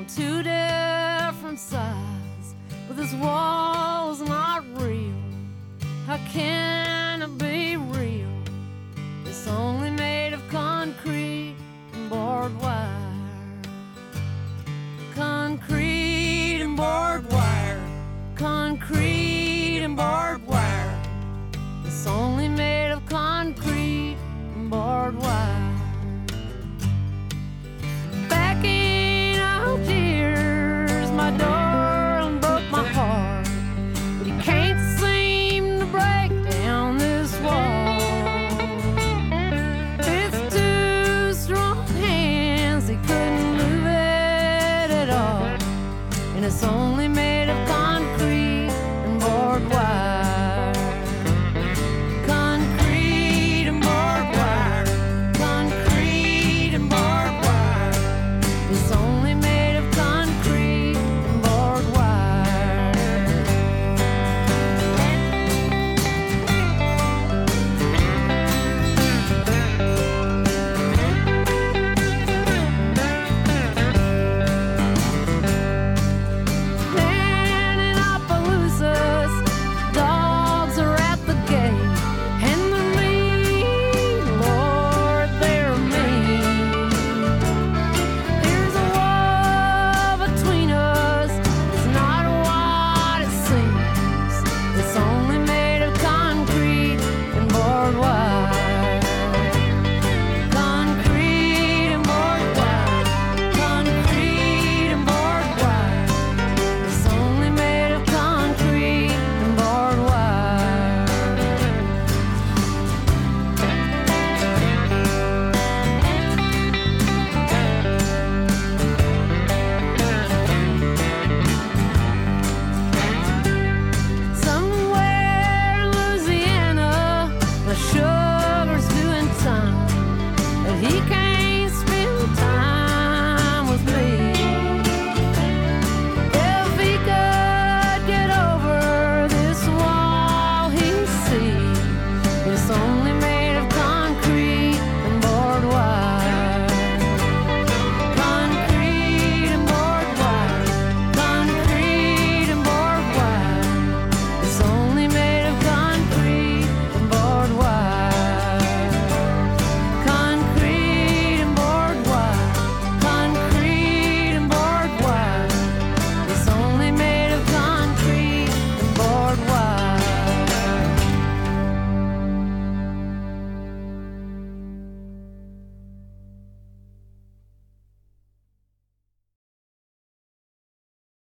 on two different sides, but this wall's not real. How can it be real? It's only made of concrete and barbed wire. Concrete and barbed wire. Concrete and barbed wire. It's only made of concrete and barbed wire.